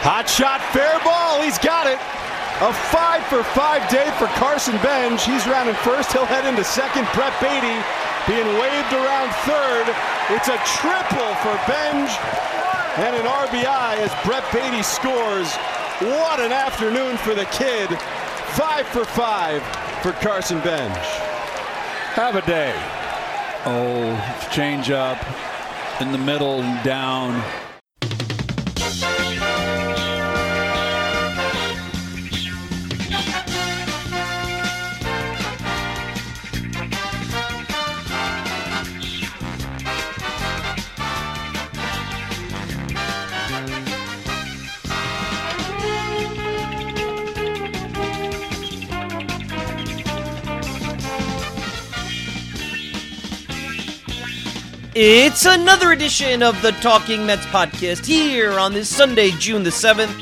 Hot shot, fair ball. He's got it. A 5-for-5 day for Carson Benj. He's rounding first. He'll head into second. Brett Baty being waved around third. It's a triple for Benj and an RBI as Brett Baty scores. What an afternoon for the kid. 5-for-5 for Carson Benj. Have a day. Oh, change up in the middle and down. It's another edition of the Talking Mets podcast here on this Sunday, June the 7th,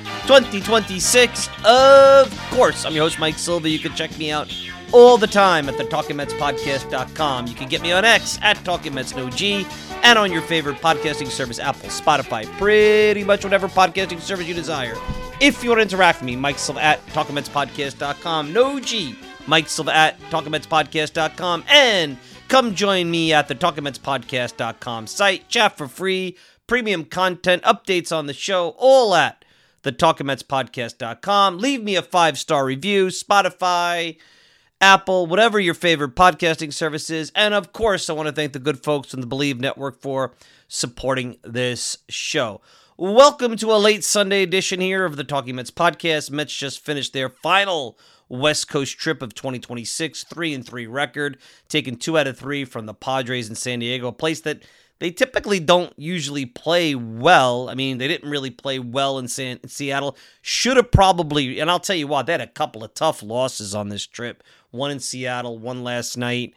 2026. Of course, I'm your host, Mike Silva. You can check me out all the time at thetalkingmetspodcast.com. You can get me on X at TalkingMetsNoG and on your favorite podcasting service, Apple, Spotify, pretty much whatever podcasting service you desire. If you want to interact with me, Mike Silva at TalkingMetsPodcast.com, no G, Mike Silva at TalkingMetsPodcast.com, and come join me at the TalkingMetsPodcast.com site. Chat for free, premium content, updates on the show, all at the TalkingMetsPodcast.com. Leave me a 5-star review, Spotify, Apple, whatever your favorite podcasting service is. And of course, I want to thank the good folks from the Believe Network for supporting this show. Welcome to a late Sunday edition here of the Talking Mets podcast. Mets just finished their final West Coast trip of 2026, 3-3 record, taking 2 out of 3 from the Padres in San Diego, a place that they typically don't usually play well. I mean, they didn't really play well in Seattle. Should have probably, and I'll tell you what, they had a couple of tough losses on this trip. One in Seattle, one last night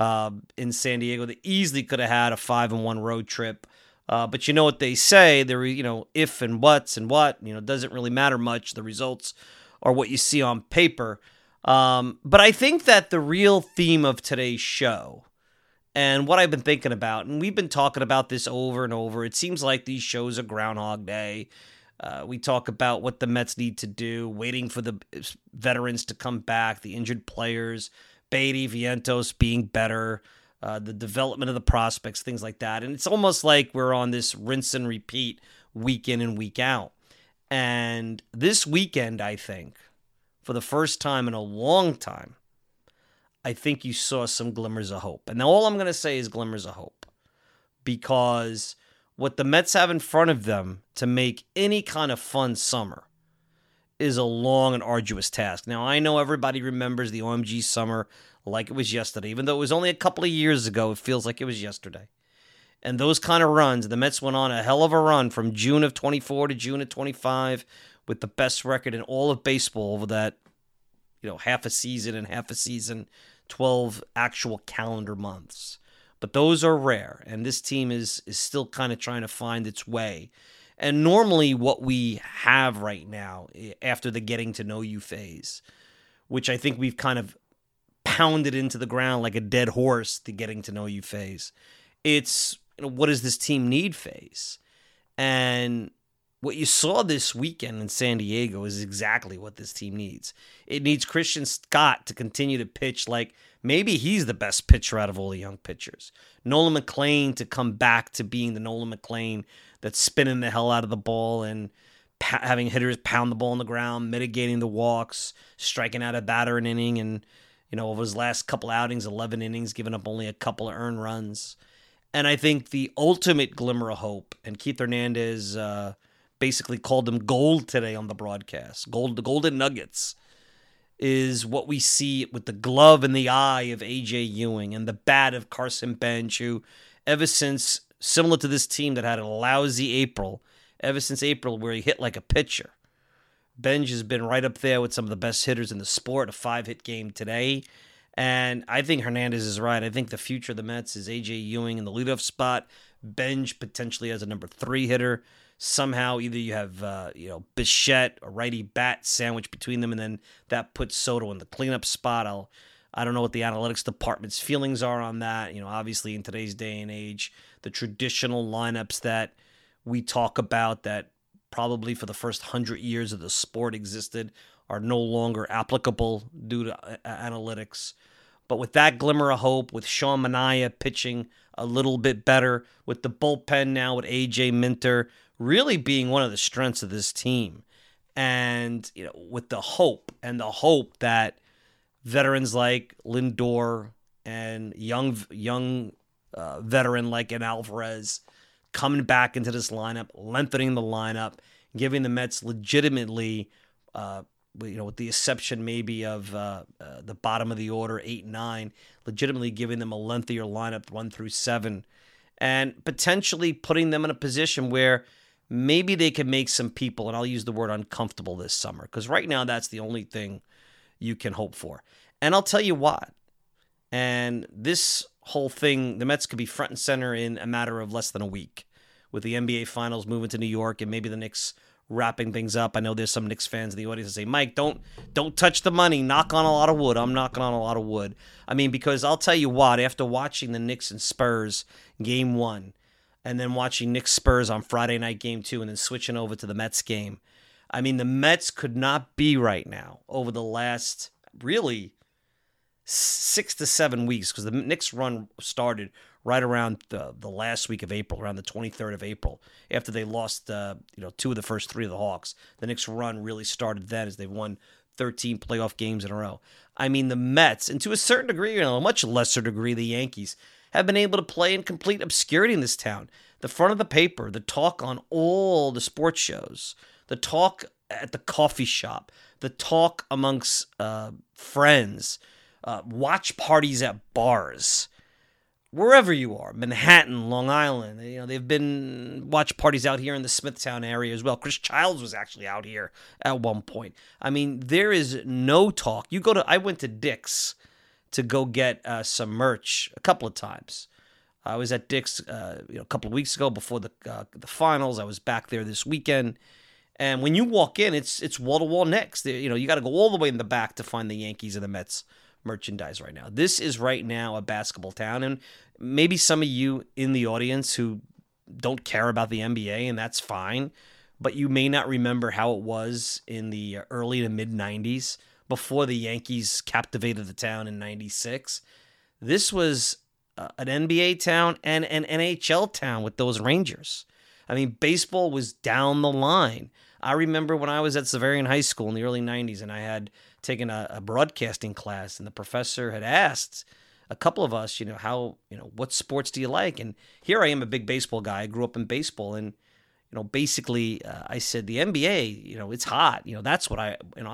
in San Diego. They easily could have had a 5-1 road trip. But you know what they say, there, if and what's and what, it doesn't really matter much. The results are what you see on paper. But I think that the real theme of today's show and what I've been thinking about, and we've been talking about this over and over, it seems like these shows are Groundhog Day. We talk about what the Mets need to do, waiting for the veterans to come back, the injured players, Baty, Vientos being better, the development of the prospects, things like that. And it's almost like we're on this rinse and repeat week in and week out. And this weekend, I think, for the first time in a long time, I think you saw some glimmers of hope. And now all I'm going to say is glimmers of hope. Because what the Mets have in front of them to make any kind of fun summer is a long and arduous task. Now, I know everybody remembers the OMG summer like it was yesterday. Even though it was only a couple of years ago, it feels like it was yesterday. And those kind of runs, the Mets went on a hell of a run from June of 24 to June of 25 with the best record in all of baseball over that, half a season, 12 actual calendar months. But those are rare, and this team is still kind of trying to find its way. And normally what we have right now, after the getting to know you phase, which I think we've kind of pounded into the ground like a dead horse, the getting to know you phase, it's what does this team need phase. And what you saw this weekend in San Diego is exactly what this team needs. It needs Christian Scott to continue to pitch like maybe he's the best pitcher out of all the young pitchers. Nolan McLean to come back to being the Nolan McLean that's spinning the hell out of the ball and having hitters pound the ball on the ground, mitigating the walks, striking out a batter an inning, and over his last couple outings, 11 innings, giving up only a couple of earned runs. And I think the ultimate glimmer of hope, and Keith Hernandez basically called them gold today on the broadcast, the golden nuggets, is what we see with the glove in the eye of A.J. Ewing and the bat of Carson Benj, who ever since, similar to this team that had a lousy April, ever since April where he hit like a pitcher, Benj has been right up there with some of the best hitters in the sport, a 5-hit game today. And I think Hernandez is right. I think the future of the Mets is A.J. Ewing in the leadoff spot. Benj potentially as a number 3 hitter. Somehow either you have, Bichette, a righty bat sandwich between them, and then that puts Soto in the cleanup spot. I don't know what the analytics department's feelings are on that. Obviously in today's day and age, the traditional lineups that we talk about that probably for the first 100 years of the sport existed are no longer applicable due to analytics. But with that glimmer of hope, with Sean Manaea pitching a little bit better, with the bullpen now with A.J. Minter really being one of the strengths of this team, and with the hope that veterans like Lindor and young veteran like an Alvarez coming back into this lineup, lengthening the lineup, giving the Mets legitimately, with the exception maybe of the bottom of the order, 8 and 9, legitimately giving them a lengthier lineup, 1 through 7, and potentially putting them in a position where maybe they can make some people, and I'll use the word uncomfortable this summer, because right now that's the only thing you can hope for. And I'll tell you what, and this whole thing, the Mets could be front and center in a matter of less than a week, with the NBA Finals moving to New York and maybe the Knicks wrapping things up. I know there's some Knicks fans in the audience that say, Mike, don't touch the money. Knock on a lot of wood. I'm knocking on a lot of wood. I mean, because I'll tell you what, after watching the Knicks and Spurs game 1, and then watching Knicks Spurs on Friday night game 2, and then switching over to the Mets game, I mean, the Mets could not be right now over the last really 6 to 7 weeks, because the Knicks run started right around the last week of April, around the 23rd of April, after they lost 2 of the first 3 of the Hawks. The Knicks run really started then, as they've won 13 playoff games in a row. I mean, the Mets, and to a certain degree, a much lesser degree, the Yankees, have been able to play in complete obscurity in this town. The front of the paper, the talk on all the sports shows, the talk at the coffee shop, the talk amongst friends, watch parties at bars, wherever you are, Manhattan, Long Island. They've been watch parties out here in the Smithtown area as well. Chris Childs was actually out here at one point. I mean, there is no talk. I went to Dick's to go get some merch a couple of times. I was at Dick's a couple of weeks ago before the finals. I was back there this weekend. And when you walk in, it's wall-to-wall Knicks. You got to go all the way in the back to find the Yankees and the Mets merchandise right now. This is right now a basketball town, and maybe some of you in the audience who don't care about the NBA, and that's fine, but you may not remember how it was in the early to mid-90s before the Yankees captivated the town in 96. This was an NBA town and an NHL town with those Rangers. I mean, baseball was down the line. I remember when I was at Xaverian High School in the early 90s, and I had taken a broadcasting class, and the professor had asked a couple of us, what sports do you like? And here I am, a big baseball guy. I grew up in baseball, and basically I said the NBA, it's hot. That's what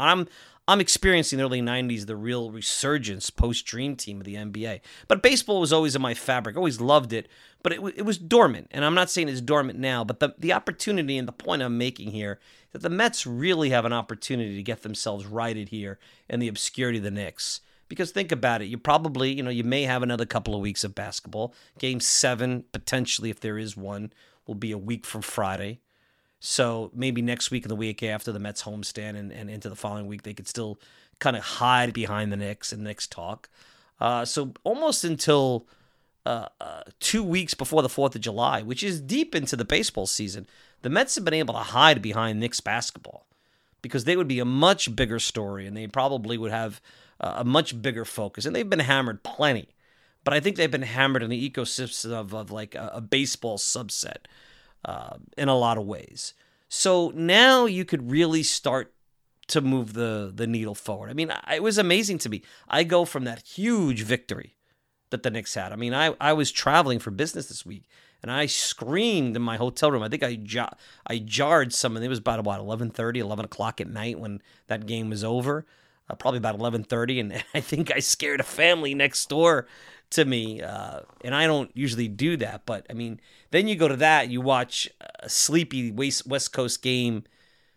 I'm experiencing in the early 90s, the real resurgence post-Dream Team of the NBA. But baseball was always in my fabric. I always loved it, but it was dormant. And I'm not saying it's dormant now, but the opportunity and the point I'm making here, that the Mets really have an opportunity to get themselves righted here in the obscurity of the Knicks. Because think about it, you probably, you may have another couple of weeks of basketball. Game 7, potentially, if there is one, will be a week from Friday. So maybe next week and the week after the Mets homestand and into the following week, they could still kind of hide behind the Knicks and Knicks talk. So almost until 2 weeks before the 4th of July, which is deep into the baseball season, the Mets have been able to hide behind Knicks basketball because they would be a much bigger story and they probably would have a much bigger focus. And they've been hammered plenty. But I think they've been hammered in the ecosystem of like a baseball subset. In a lot of ways. So now you could really start to move the needle forward. I mean, it was amazing to me. I go from that huge victory that the Knicks had. I mean, I was traveling for business this week, and I screamed in my hotel room. I think I jarred someone. It was about 11:30, 11 o'clock at night when that game was over. Probably about 11:30, and I think I scared a family next door to me, and I don't usually do that, but I mean, then you go to that, you watch a sleepy West Coast game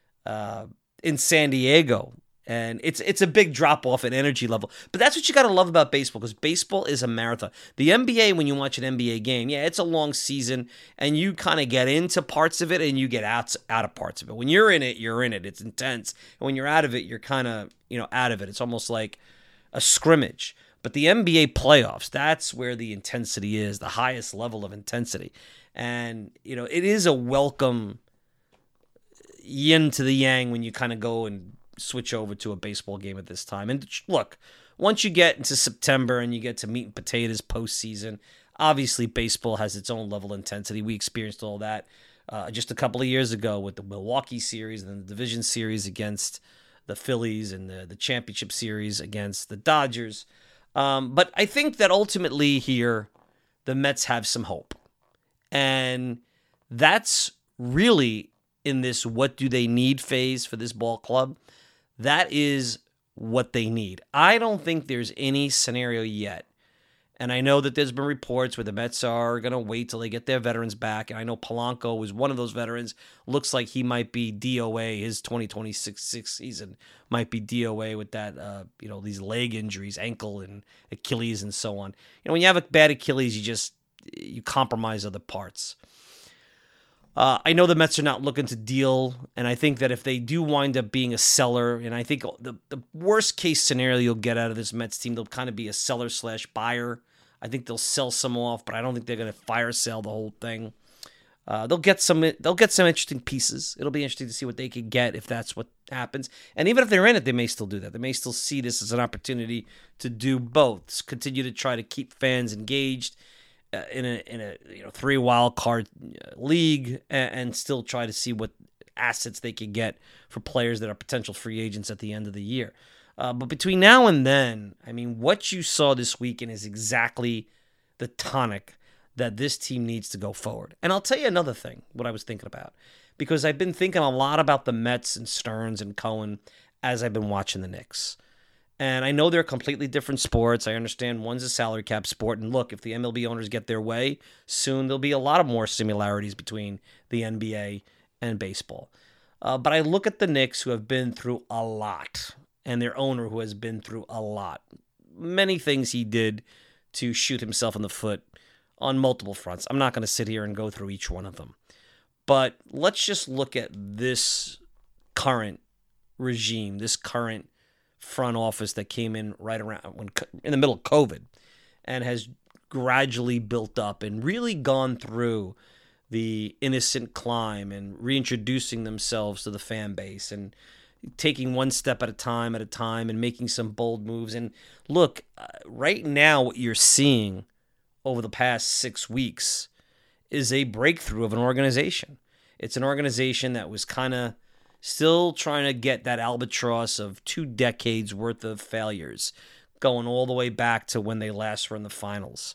in San Diego, and it's a big drop-off in energy level, but that's what you got to love about baseball, because baseball is a marathon. The NBA, when you watch an NBA game, yeah, it's a long season, and you kind of get into parts of it, and you get out of parts of it. When you're in it, you're in it. It's intense, and when you're out of it, you're kind of, out of it. It's almost like a scrimmage. But the NBA playoffs, that's where the intensity is, the highest level of intensity. And, it is a welcome yin to the yang when you kind of go and switch over to a baseball game at this time. And look, once you get into September and you get to meat and potatoes postseason, obviously baseball has its own level of intensity. We experienced all that just a couple of years ago with the Milwaukee series and then the division series against the Phillies and the championship series against the Dodgers. But I think that ultimately here, the Mets have some hope. And that's really in this what do they need phase for this ball club. That is what they need. I don't think there's any scenario yet. And I know that there's been reports where the Mets are going to wait till they get their veterans back. And I know Polanco was one of those veterans. Looks like he might be DOA. His 2026 season might be DOA with that, these leg injuries, ankle and Achilles and so on. When you have a bad Achilles, you compromise other parts. I know the Mets are not looking to deal, and I think that if they do wind up being a seller, and I think the worst case scenario you'll get out of this Mets team, they'll kind of be a seller/buyer. I think they'll sell some off, but I don't think they're going to fire sale the whole thing. They'll get some interesting pieces. It'll be interesting to see what they could get if that's what happens. And even if they're in it, they may still do that. They may still see this as an opportunity to do both, continue to try to keep fans engaged in a 3 wild card league, and still try to see what assets they could get for players that are potential free agents at the end of the year. But between now and then, I mean, what you saw this weekend is exactly the tonic that this team needs to go forward. And I'll tell you another thing, what I was thinking about, because I've been thinking a lot about the Mets and Stearns and Cohen as I've been watching the Knicks. And I know they're completely different sports. I understand one's a salary cap sport. And look, if the MLB owners get their way, soon there'll be a lot of more similarities between the NBA and baseball. But I look at the Knicks, who have been through a lot, and their owner, who has been through a lot. Many things he did to shoot himself in the foot on multiple fronts. I'm not going to sit here and go through each one of them. But let's just look at this current regime, this current front office that came in right around in the middle of COVID and has gradually built up and really gone through the innocent climb and reintroducing themselves to the fan base and taking one step at a time and making some bold moves. And look, right now what you're seeing over the past 6 weeks is a breakthrough of an organization. It's an organization that was kind of still trying to get that albatross of 2 decades worth of failures, going all the way back to when they last were in the finals.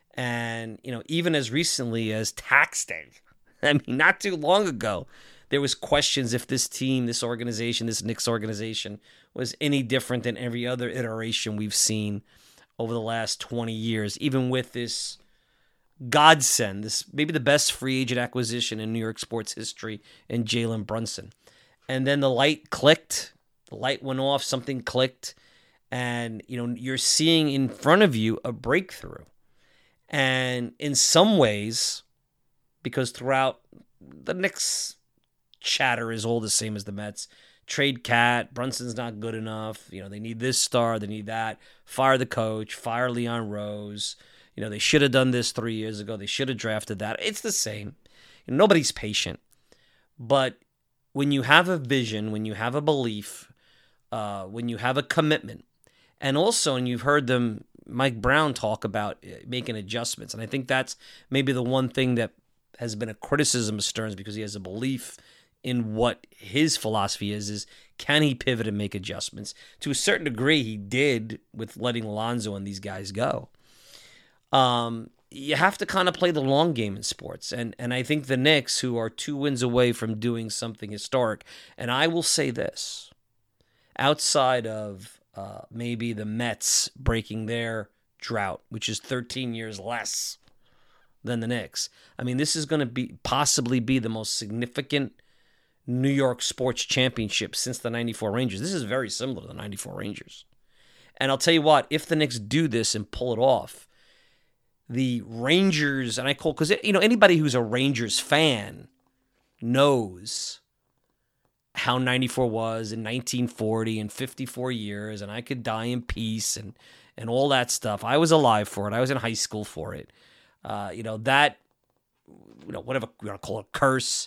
And, even as recently as tax day, I mean, not too long ago, there was questions if this team, this organization, this Knicks organization was any different than every other iteration we've seen over the last 20 years, even with this godsend, this maybe the best free agent acquisition in New York sports history, in Jalen Brunson. And then the light clicked, the light went off, something clicked, and you're seeing in front of you a breakthrough. And in some ways, because throughout the Knicks chatter is all the same as the Mets. Trade Cat, Brunson's not good enough. They need this star, they need that. Fire the coach, fire Leon Rose. They should have done this 3 years ago. They should have drafted that. It's the same. Nobody's patient. But when you have a vision, when you have a belief, when you have a commitment, and also, and you've heard Mike Brown talk about making adjustments, and I think that's maybe the one thing that has been a criticism of Stearns, because he has a belief in what his philosophy is can he pivot and make adjustments? To a certain degree, he did with letting Lonzo and these guys go. You have to kind of play the long game in sports. And I think the Knicks, who are 2 wins away from doing something historic, and I will say this, outside of maybe the Mets breaking their drought, which is 13 years less than the Knicks, I mean, this is going to possibly be the most significant New York sports championship since the 94 Rangers. This is very similar to the 94 Rangers. And I'll tell you what, if the Knicks do this and pull it off, the Rangers, and because anybody who's a Rangers fan knows how 94 was in 1940 and 54 years, and I could die in peace and all that stuff. I was alive for it. I was in high school for it. Whatever you want to call it, curse.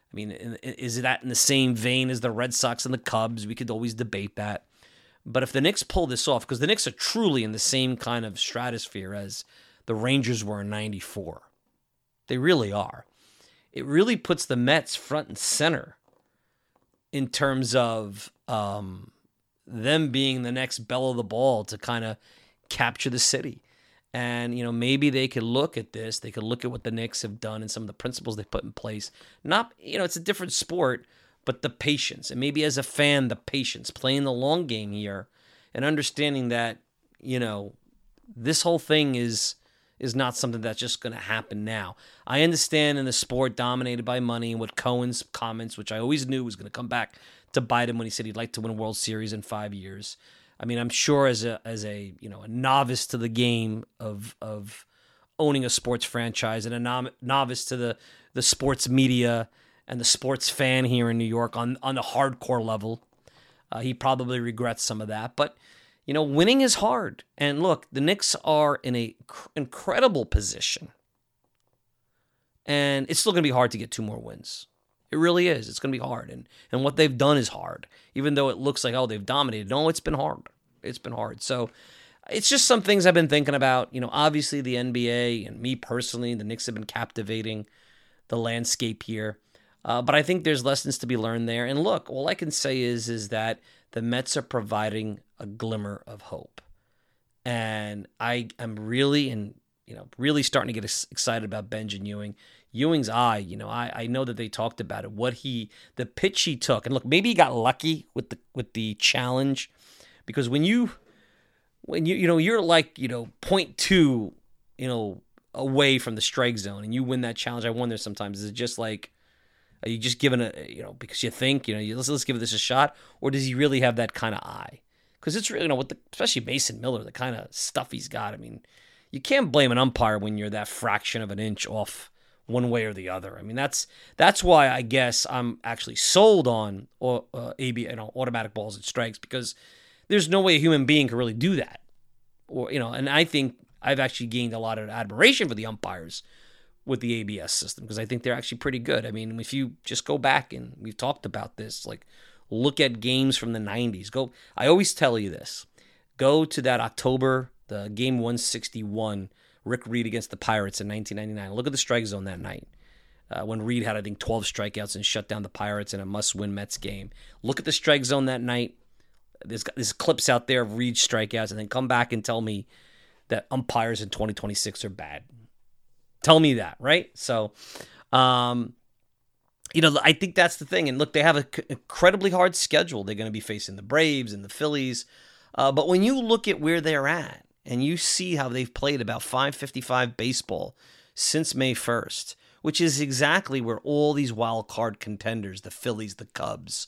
I mean, is that in the same vein as the Red Sox and the Cubs? We could always debate that. But if the Knicks pull this off, because the Knicks are truly in the same kind of stratosphere as the Rangers were in '94. They really are. It really puts the Mets front and center in terms of them being the next belle of the ball to kind of capture the city. And, maybe they could look at this. They could look at what the Knicks have done and some of the principles they put in place. Not, it's a different sport, but the patience. And maybe as a fan, the patience, playing the long game here and understanding that, this whole thing is not something that's just going to happen now. I understand in the sport dominated by money and what Cohen's comments, which I always knew was going to come back to bite him when he said he'd like to win a World Series in 5 years. I mean, I'm sure as a a novice to the game of owning a sports franchise and a novice to the sports media and the sports fan here in New York on the hardcore level, he probably regrets some of that. But winning is hard. And look, the Knicks are in a incredible position. And it's still going to be hard to get 2 more wins. It really is. It's going to be hard. And what they've done is hard. Even though it looks like, they've dominated. No, it's been hard. It's been hard. So it's just some things I've been thinking about. Obviously the NBA and me personally, the Knicks have been captivating the landscape here. But I think there's lessons to be learned there. And look, all I can say is that the Mets are providing a glimmer of hope. And I'm really really starting to get excited about Benjamin Ewing. Ewing's eye, I know that they talked about it. The pitch he took, and look, maybe he got lucky with the challenge, because when you're like 0.2 away from the strike zone and you win that challenge, I wonder sometimes, is it just like, are you just giving because you think let's give this a shot, or does he really have that kind of eye? Because it's really especially Mason Miller, the kind of stuff he's got. I mean, you can't blame an umpire when you're that fraction of an inch off one way or the other. I mean, that's why I guess I'm actually sold on automatic balls and strikes, because there's no way a human being can really do that. And I think I've actually gained a lot of admiration for the umpires with the ABS system, because I think they're actually pretty good. I mean, if you just go back, and we've talked about this, like look at games from the 90s. I always tell you this. Go to that October, the game 161, Rick Reed against the Pirates in 1999. Look at the strike zone that night when Reed had, I think, 12 strikeouts and shut down the Pirates in a must-win Mets game. Look at the strike zone that night. There's clips out there of Reed's strikeouts, and then come back and tell me that umpires in 2026 are bad. Tell me that, right? So, I think that's the thing. And look, they have an incredibly hard schedule. They're going to be facing the Braves and the Phillies. But when you look at where they're at, and you see how they've played about .555 baseball since May 1st, which is exactly where all these wild card contenders, the Phillies, the Cubs,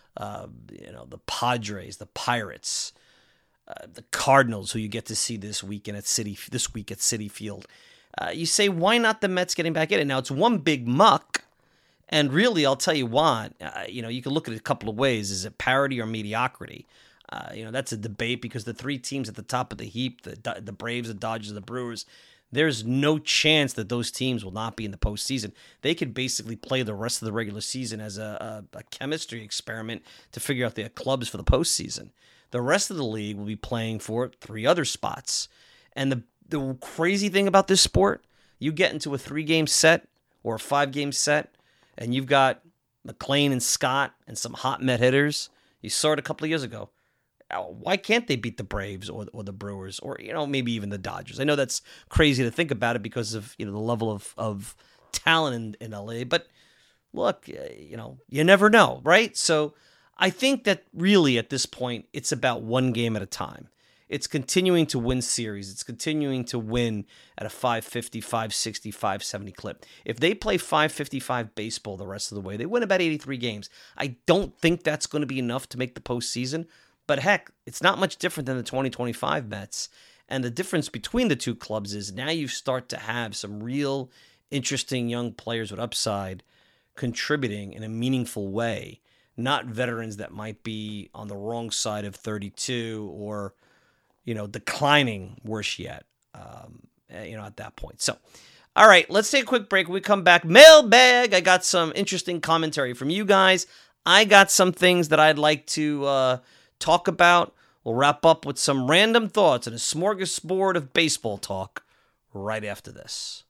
the Padres, the Pirates, the Cardinals, who you get to see this week at Citi Field. You say, why not the Mets getting back in it? Now, it's one big muck, and really, I'll tell you what, you can look at it a couple of ways. Is it parity or mediocrity? That's a debate, because the 3 teams at the top of the heap, the Braves, the Dodgers, and the Brewers, there's no chance that those teams will not be in the postseason. They could basically play the rest of the regular season as a chemistry experiment to figure out their clubs for the postseason. The rest of the league will be playing for 3 other spots. And the crazy thing about this sport, you get into a 3-game set or a 5-game set, and you've got McLean and Scott and some hot Met hitters. You saw it a couple of years ago. Why can't they beat the Braves or the Brewers or, maybe even the Dodgers? I know that's crazy to think about it because of, the level of talent in LA. But look, you never know, right? So I think that really at this point, it's about one game at a time. It's continuing to win series. It's continuing to win at a 550, 560, 570 clip. If they play 555 baseball the rest of the way, they win about 83 games. I don't think that's going to be enough to make the postseason. But heck, it's not much different than the 2025 Mets. And the difference between the two clubs is now you start to have some real interesting young players with upside contributing in a meaningful way, not veterans that might be on the wrong side of 32 or, declining worse yet, at that point. So All right, let's take a quick break. When we come back, mailbag. I got some interesting commentary from you guys. I got some things that I'd like to talk about. We'll wrap up with some random thoughts and a smorgasbord of baseball talk right after this.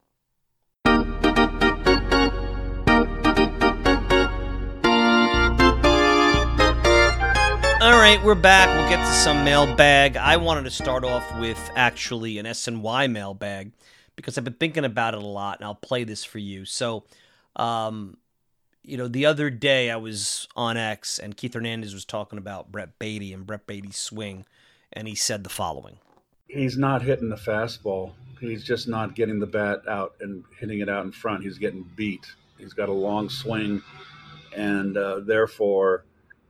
All right, we're back. We'll get to some mailbag. I wanted to start off with actually an SNY mailbag because I've been thinking about it a lot, and I'll play this for you. So, the other day I was on X, and Keith Hernandez was talking about Brett Baty and Brett Baty's swing, and he said the following. He's not hitting the fastball. He's just not getting the bat out and hitting it out in front. He's getting beat. He's got a long swing, and therefore,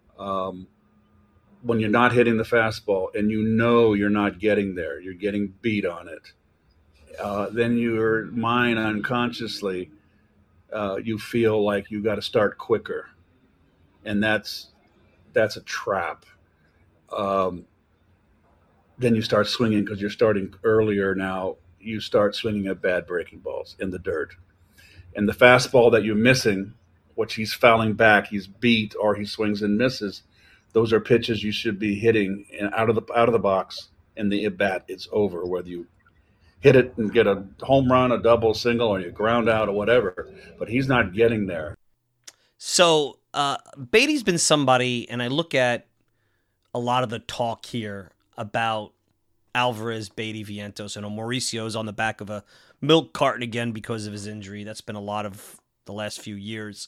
when you're not hitting the fastball and you're not getting there, you're getting beat on it, then your mind unconsciously, you feel like you got to start quicker. And that's a trap. Then you start swinging because you're starting earlier now. You start swinging at bad breaking balls in the dirt. And the fastball that you're missing, which he's fouling back, he's beat, or he swings and misses, those are pitches you should be hitting out of the box, and the at-bat, it's over. Whether you hit it and get a home run, a double, single, or you ground out or whatever, but he's not getting there. So Baty's been somebody, and I look at a lot of the talk here about Alvarez, Baty, Vientos, and Mauricio's on the back of a milk carton again because of his injury. That's been a lot of the last few years.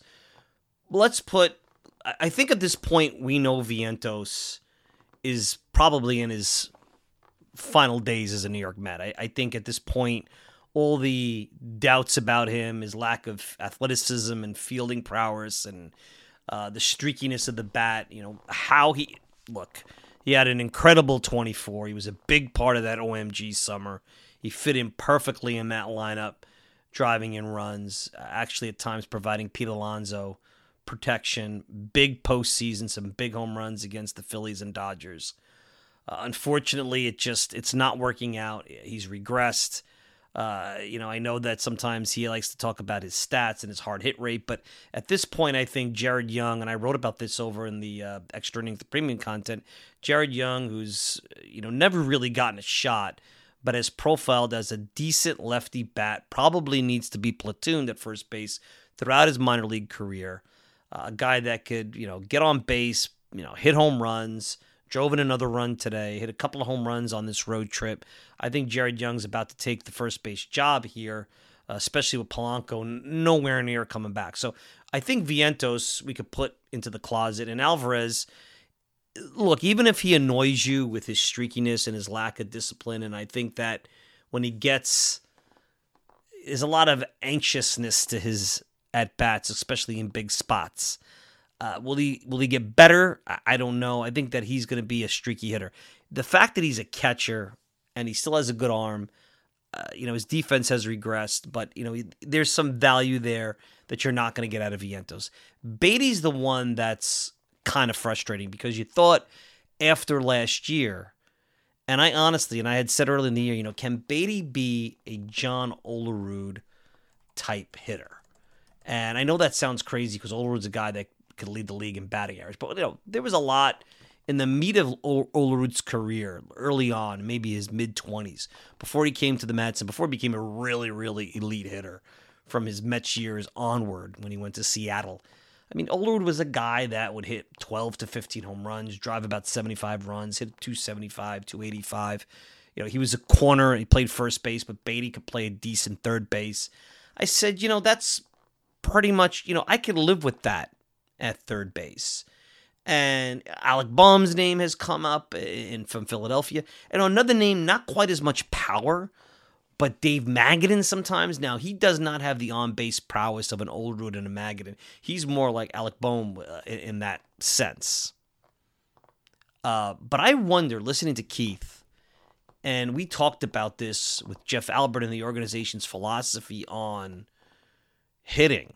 I think at this point we know Vientos is probably in his final days as a New York Met. I think at this point all the doubts about him, his lack of athleticism and fielding prowess and the streakiness of the bat, he had an incredible 24. He was a big part of that OMG summer. He fit in perfectly in that lineup, driving in runs, actually at times providing Pete Alonso protection, big postseason, some big home runs against the Phillies and Dodgers. Unfortunately, it's not working out. He's regressed. I know that sometimes he likes to talk about his stats and his hard hit rate, but at this point, I think Jared Young, and I wrote about this over in the extra innings, the premium content, Jared Young, who's never really gotten a shot, but has profiled as a decent lefty bat, probably needs to be platooned at first base throughout his minor league career. A guy that could, get on base, hit home runs, drove in another run today, hit a couple of home runs on this road trip. I think Jared Young's about to take the first base job here, especially with Polanco nowhere near coming back. So I think Vientos we could put into the closet. And Alvarez, look, even if he annoys you with his streakiness and his lack of discipline, and I think that when he there's a lot of anxiousness to his at-bats, especially in big spots. Will he get better? I don't know. I think that he's going to be a streaky hitter. The fact that he's a catcher and he still has a good arm, his defense has regressed, but there's some value there that you're not going to get out of Vientos. Baty's the one that's kind of frustrating because you thought after last year, and I honestly, and I had said early in the year, can Baty be a John Olerud type hitter? And I know that sounds crazy because Olerud's a guy that could lead the league in batting average. But, there was a lot in the meat of Olerud's career early on, maybe his mid-20s, before he came to the Mets and before he became a really, really elite hitter from his Mets years onward when he went to Seattle. I mean, Olerud was a guy that would hit 12 to 15 home runs, drive about 75 runs, hit 275, 285. He was a corner. He played first base, but Baty could play a decent third base. I said, that's pretty much, I could live with that at third base. And Alec Boehm's name has come up from Philadelphia. And another name, not quite as much power, but Dave Magadan sometimes. Now, he does not have the on-base prowess of an Olerud and a Magadan. He's more like Alec Boehm in that sense. But I wonder, listening to Keith, and we talked about this with Jeff Albert and the organization's philosophy on hitting,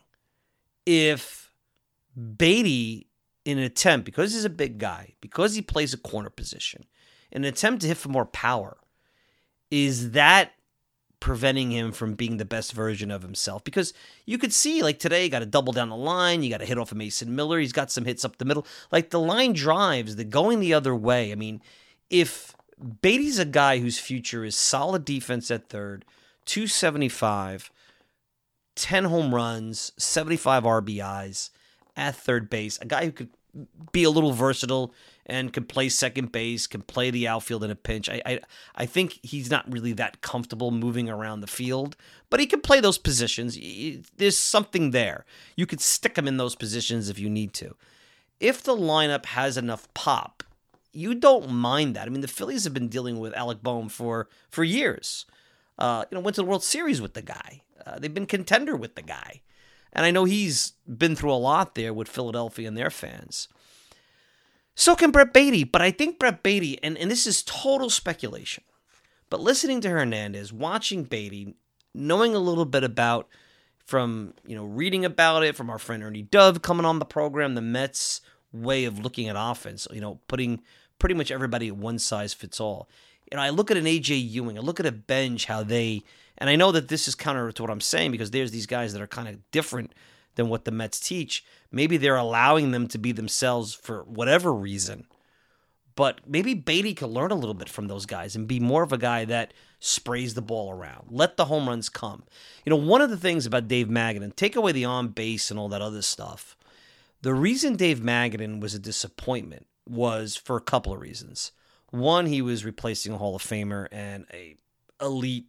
if Baty, in an attempt, because he's a big guy, because he plays a corner position, in an attempt to hit for more power, is that preventing him from being the best version of himself. Because you could see, like today, you got to double down the line. You got to hit off of Mason Miller. He's got some hits up the middle. Like the line drives, they're going the other way. I mean, if Beatty's a guy whose future is solid defense at third, 275, 10 home runs, 75 RBIs at third base, a guy who could be a little versatile and can play second base, can play the outfield in a pinch. I think he's not really that comfortable moving around the field, but he can play those positions. There's something there. You could stick him in those positions if you need to. If the lineup has enough pop, you don't mind that. I mean, the Phillies have been dealing with Alec Boehm for years. Went to the World Series with the guy. They've been contender with the guy. And I know he's been through a lot there with Philadelphia and their fans. So can Brett Baty. But I think Brett Baty, and this is total speculation, but listening to Hernandez, watching Baty, knowing a little bit about, from reading about it, from our friend Ernie Dove coming on the program, the Mets' way of looking at offense, putting pretty much everybody at one size fits all. I look at an A.J. Ewing, I look at a Benj, how they, and I know that this is counter to what I'm saying because there's these guys that are kind of different than what the Mets teach. Maybe they're allowing them to be themselves for whatever reason. But maybe Baty could learn a little bit from those guys and be more of a guy that sprays the ball around. Let the home runs come. One of the things about Dave Magadan, take away the on base and all that other stuff, the reason Dave Magadan was a disappointment was for a couple of reasons. One, he was replacing a Hall of Famer and a elite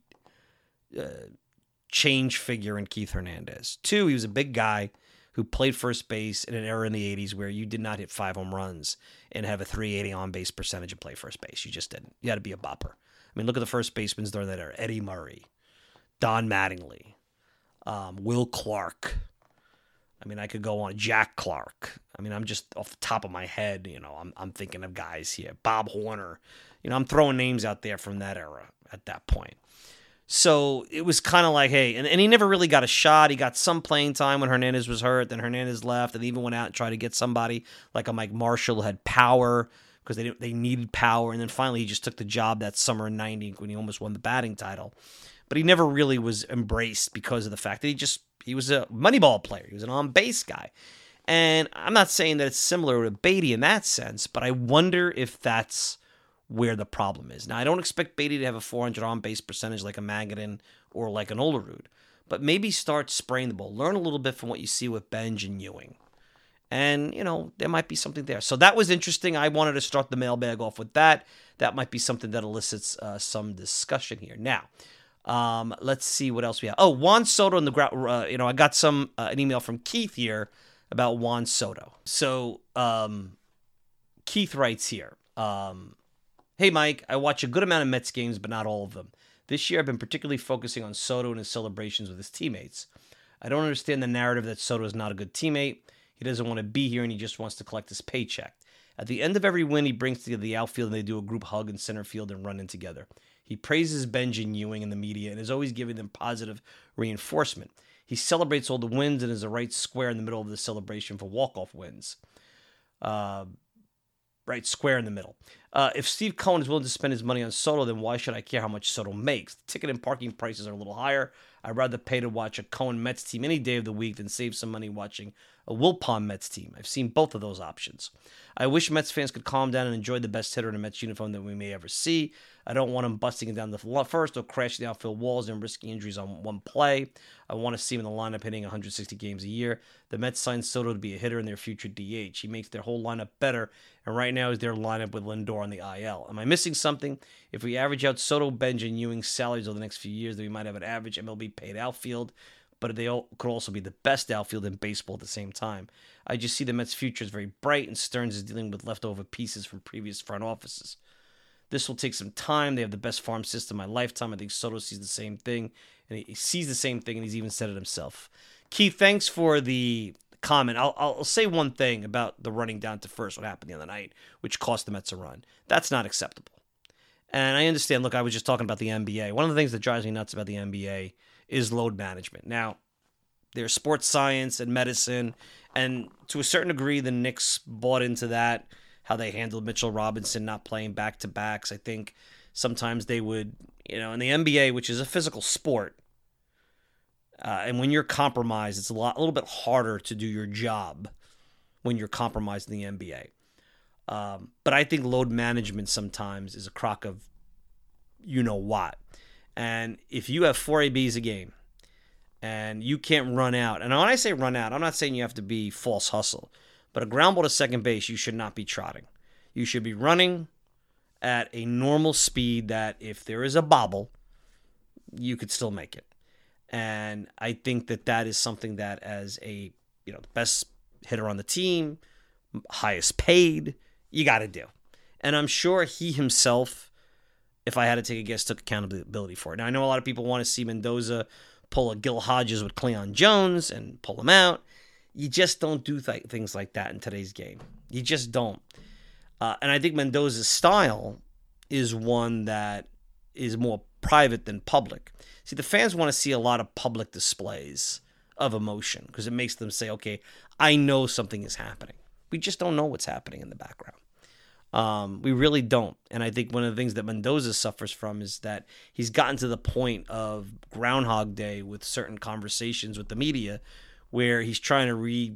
change figure in Keith Hernandez. Two, he was a big guy who played first base in an era in the 80s where you did not hit 5 home runs and have a 380 on-base percentage and play first base. You just didn't. You had to be a bopper. I mean, look at the first basemen during that era. Eddie Murray, Don Mattingly, Will Clark. I mean, I could go on. Jack Clark. I mean, I'm just off the top of my head, I'm thinking of guys here. Bob Horner. I'm throwing names out there from that era at that point. So it was kind of like, hey, and he never really got a shot. He got some playing time when Hernandez was hurt. Then Hernandez left and even went out and tried to get somebody like a Mike Marshall who had power because they needed power. And then finally he just took the job that summer in 90 when he almost won the batting title. But he never really was embraced because of the fact that he was a Moneyball player. He was an on-base guy. And I'm not saying that it's similar to Baty in that sense, but I wonder if that's where the problem is. Now, I don't expect Baty to have a 400 on-base percentage like a Magadan or like an Olerud, but maybe start spraying the ball. Learn a little bit from what you see with Benj and Ewing. And, there might be something there. So that was interesting. I wanted to start the mailbag off with that. That might be something that elicits some discussion here. Now, let's see what else we have. Oh, Juan Soto in the ground. I got an email from Keith here about Juan Soto. So Keith writes here, hey, Mike, I watch a good amount of Mets games, but not all of them. This year, I've been particularly focusing on Soto and his celebrations with his teammates. I don't understand the narrative that Soto is not a good teammate. He doesn't want to be here, and he just wants to collect his paycheck. At the end of every win, he brings together the outfield, and they do a group hug in center field and run in together. He praises Benj and Ewing in the media and is always giving them positive reinforcement. He celebrates all the wins and is right square in the middle of the celebration for walk-off wins. Right square in the middle. If Steve Cohen is willing to spend his money on Soto, then why should I care how much Soto makes? The ticket and parking prices are a little higher. I'd rather pay to watch a Cohen Mets team any day of the week than save some money watching a Wilpon Mets team. I've seen both of those options. I wish Mets fans could calm down and enjoy the best hitter in a Mets uniform that we may ever see. I don't want him busting it down the first or crashing the outfield walls and risking injuries on one play. I want to see him in the lineup hitting 160 games a year. The Mets signed Soto to be a hitter in their future DH. He makes their whole lineup better, and right now is their lineup with Lindor on the IL. Am I missing something? If we average out Soto, Benj, and Ewing's salaries over the next few years, then we might have an average MLB paid outfield, but they could also be the best outfield in baseball at the same time. I just see the Mets' future is very bright, and Stearns is dealing with leftover pieces from previous front offices. This will take some time. They have the best farm system in my lifetime. I think Soto sees the same thing, and he sees the same thing, and he's even said it himself. Keith, thanks for the comment. I'll say one thing about the running down to first, what happened the other night, which cost the Mets a run. That's not acceptable. And I understand, look, I was just talking about the NBA. One of the things that drives me nuts about the NBA is load management. Now, there's sports science and medicine, and to a certain degree, the Knicks bought into that, how they handled Mitchell Robinson not playing back-to-backs. I think Sometimes they would, in the NBA, which is a physical sport, and when you're compromised, it's a little bit harder to do your job when you're compromised in the NBA. But I think load management sometimes is a crock of what. And if you have 4 ABs a game and you can't run out, and when I say run out, I'm not saying you have to be false hustle, but a ground ball to second base, you should not be trotting. You should be running at a normal speed that if there is a bobble, you could still make it. And I think that is something that as the best hitter on the team, highest paid, you got to do. And I'm sure he himself, if I had to take a guess, took accountability for it. Now, I know a lot of people want to see Mendoza pull a Gil Hodges with Cleon Jones and pull him out. You just don't do things like that in today's game. You just don't. And I think Mendoza's style is one that is more private than public. See, the fans want to see a lot of public displays of emotion because it makes them say, okay, I know something is happening. We just don't know what's happening in the background. We really don't. And I think one of the things that Mendoza suffers from is that he's gotten to the point of Groundhog Day with certain conversations with the media where he's trying to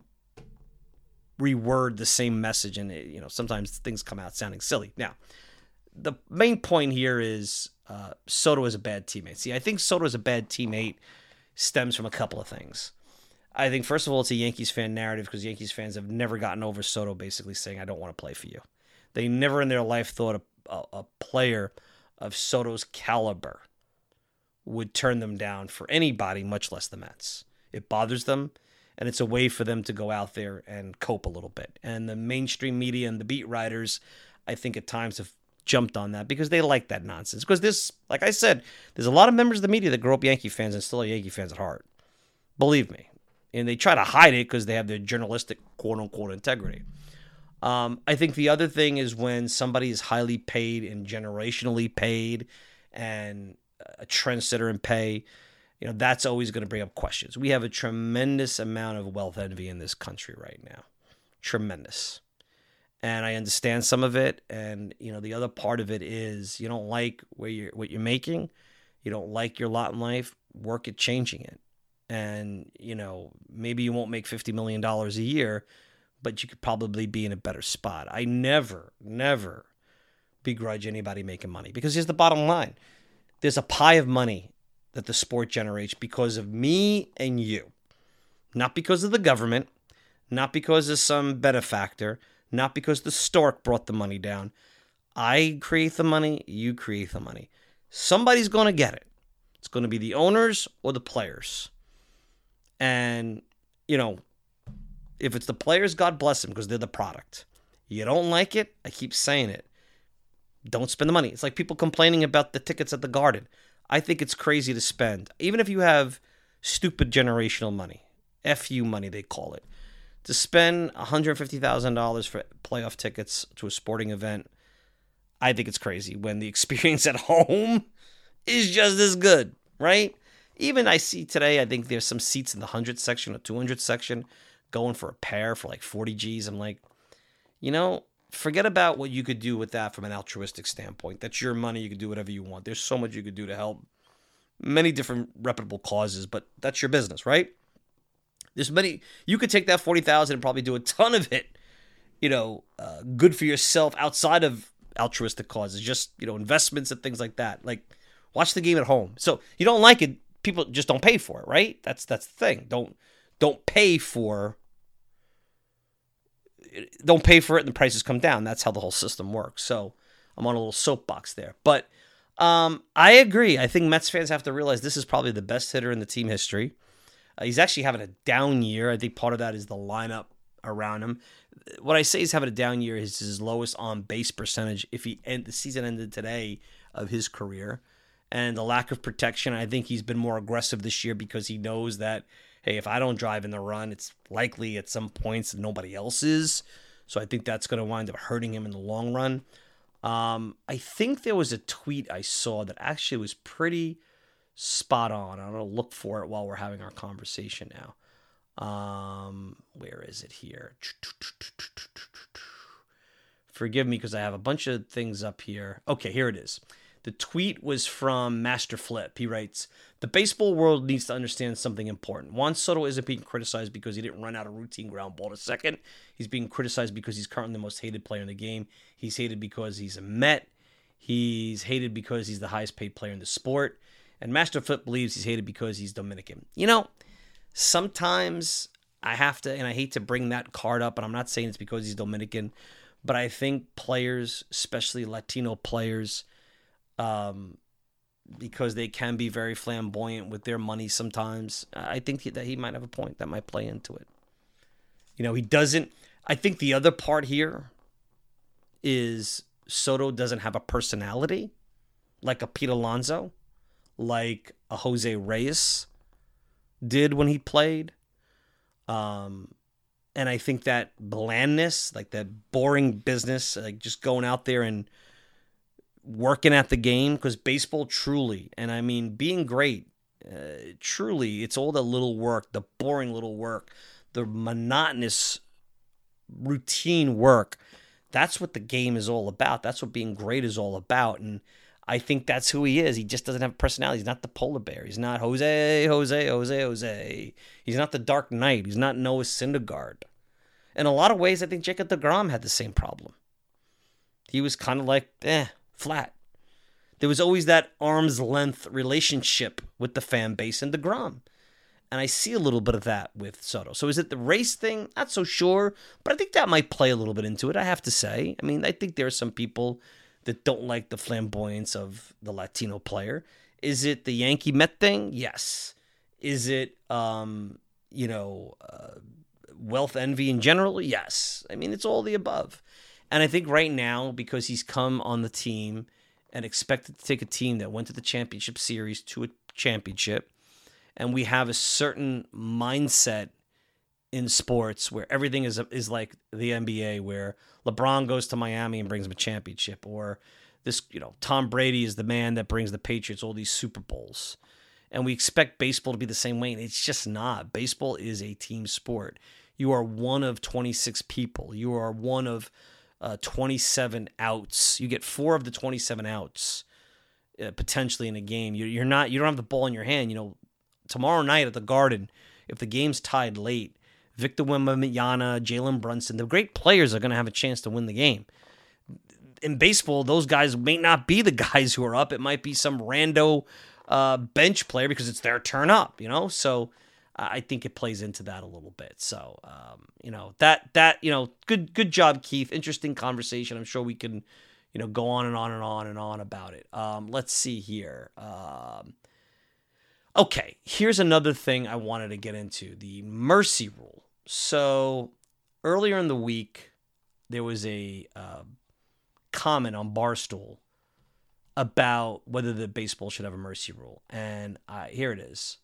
reword the same message, and sometimes things come out sounding silly. Now, the main point here is Soto is a bad teammate. See, I think Soto is a bad teammate stems from a couple of things. I think, first of all, it's a Yankees fan narrative because Yankees fans have never gotten over Soto basically saying, I don't want to play for you. They never in their life thought a player of Soto's caliber would turn them down for anybody, much less the Mets. It bothers them, and it's a way for them to go out there and cope a little bit. And the mainstream media and the beat writers, I think at times have jumped on that because they like that nonsense. Because this, like I said, there's a lot of members of the media that grow up Yankee fans and still are Yankee fans at heart. Believe me. And they try to hide it because they have their journalistic quote-unquote integrity. I think the other thing is when somebody is highly paid and generationally paid and a trendsetter in pay, that's always going to bring up questions. We have a tremendous amount of wealth envy in this country right now. Tremendous. And I understand some of it. And, the other part of it is you don't like what you're making. You don't like your lot in life. Work at changing it. And, maybe you won't make $50 million a year, but you could probably be in a better spot. I never begrudge anybody making money because here's the bottom line. There's a pie of money that the sport generates because of me and you. Not because of the government, not because of some benefactor, not because the stork brought the money down. I create the money, you create the money. Somebody's going to get it. It's going to be the owners or the players. And, if it's the players, God bless them because they're the product. You don't like it? I keep saying it. Don't spend the money. It's like people complaining about the tickets at the Garden. I think it's crazy to spend. Even if you have stupid generational money, FU money they call it, to spend $150,000 for playoff tickets to a sporting event, I think it's crazy when the experience at home is just as good, right? Even I see today, I think there's some seats in the 100 section or 200 section going for a pair for like 40 G's. I'm like, forget about what you could do with that from an altruistic standpoint. That's your money. You can do whatever you want. There's so much you could do to help many different reputable causes, but that's your business, right? You could take that 40,000 and probably do a ton of it, good for yourself outside of altruistic causes, just, investments and things like that. Like watch the game at home. So you don't like it. People just don't pay for it, right? That's the thing. Don't pay for it and the prices come down. That's how the whole system works. So I'm on a little soapbox there. But I agree. I think Mets fans have to realize this is probably the best hitter in the team history. He's actually having a down year. I think part of that is the lineup around him. What I say he's having a down year is his lowest on-base percentage if the season ended today of his career. And the lack of protection, I think he's been more aggressive this year because he knows that, hey, if I don't drive in the run, it's likely at some points that nobody else is. So I think that's going to wind up hurting him in the long run. I think there was a tweet I saw that actually was pretty spot on. I'm going to look for it while we're having our conversation now. Where is it here? Forgive me because I have a bunch of things up here. Okay, here it is. The tweet was from Master Flip. He writes, "The baseball world needs to understand something important. Juan Soto isn't being criticized because he didn't run out a routine ground ball to second. He's being criticized because he's currently the most hated player in the game. He's hated because he's a Met. He's hated because he's the highest paid player in the sport. And Master Flip believes he's hated because he's Dominican." You know, sometimes I have to, and I hate to bring that card up, and I'm not saying it's because he's Dominican, but I think players, especially Latino players, because they can be very flamboyant with their money sometimes, I think that he might have a point that might play into it. You know, he doesn't. I think the other part here is Soto doesn't have a personality like a Pete Alonso, like a Jose Reyes did when he played. And I think that blandness, like that boring business, like just going out there and working at the game, because baseball truly, and I mean being great, truly, it's all the little work, the boring little work, the monotonous routine work. That's what the game is all about. That's what being great is all about. And I think that's who he is. He just doesn't have a personality. He's not the polar bear. He's not Jose. He's not the Dark Knight. He's not Noah Syndergaard. In a lot of ways, I think Jacob deGrom had the same problem. He was kind of like, flat. There was always that arm's length relationship with the fan base and deGrom. And I see a little bit of that with Soto. So is it the race thing? Not so sure. But I think that might play a little bit into it, I have to say. I mean, I think there are some people that don't like the flamboyance of the Latino player. Is it the Yankee Met thing? Yes. Is it, wealth envy in general? Yes. I mean, it's all the above. And I think right now, because he's come on the team and expected to take a team that went to the championship series to a championship, and we have a certain mindset in sports where everything is like the NBA, where LeBron goes to Miami and brings them a championship, or this, Tom Brady is the man that brings the Patriots all these Super Bowls. And we expect baseball to be the same way, and it's just not. Baseball is a team sport. You are one of 26 people. You are one of 27 outs. You get 4 of the 27 outs potentially in a game. You don't have the ball in your hand. Tomorrow night at the Garden, if the game's tied late, Victor Wembanyama, Jalen Brunson, the great players are going to have a chance to win the game. In baseball, those guys may not be the guys who are up. It might be some rando bench player because it's their turn up, So I think it plays into that a little bit. So, good job, Keith. Interesting conversation. I'm sure we can, go on and on and on and on about it. Let's see here. Okay, here's another thing I wanted to get into, the mercy rule. So earlier in the week, there was a comment on Barstool about whether the baseball should have a mercy rule, and here it is.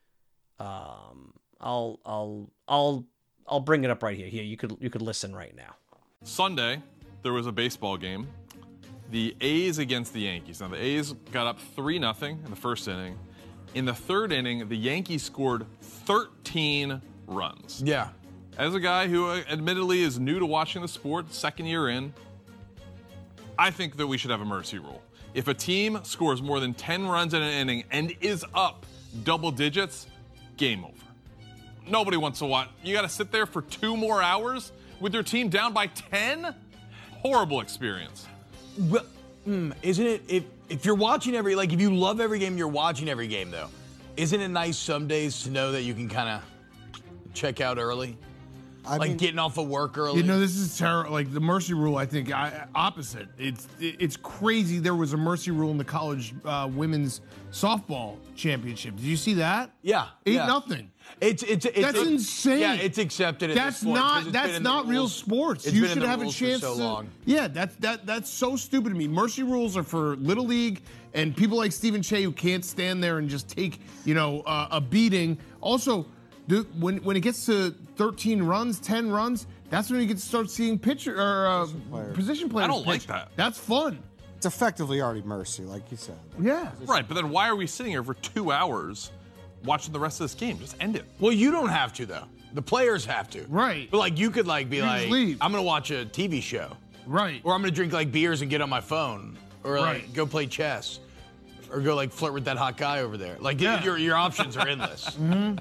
I'll bring it up right here. Here, you could listen right now. Sunday, there was a baseball game. The A's against the Yankees. Now the A's got up 3-0 in the first inning. In the third inning, the Yankees scored 13 runs. Yeah. As a guy who admittedly is new to watching the sport, second year in, I think that we should have a mercy rule. If a team scores more than 10 runs in an inning and is up double digits, game over. Nobody wants to watch. You got to sit there for 2 more hours with your team down by 10? Horrible experience. Well, isn't it, if you're watching if you love every game, you're watching every game, though, isn't it nice some days to know that you can kind of check out early? I mean, getting off of work early. This is terrible. Like the mercy rule, I think opposite. It's crazy. There was a mercy rule in the college women's softball championship. Did you see that? Yeah, 8-0. It's that's insane. Yeah, it's accepted. That's not real sports. You should have a chance. So long. Yeah, that's so stupid to me. Mercy rules are for Little League and people like Stephen Che who can't stand there and just take a beating. Also, when it gets to 13 runs, 10 runs, that's when you get to start seeing position players. I don't pitch. like that. That's fun. It's effectively already mercy, like you said. Yeah. Right, but then why are we sitting here for 2 hours watching the rest of this game? Just end it. Well, you don't have to, though. The players have to. Right. But you could be leave. I'm going to watch a TV show. Right. Or I'm going to drink beers and get on my phone. or like go play chess, or go like flirt with that hot guy over there. Like your options are endless.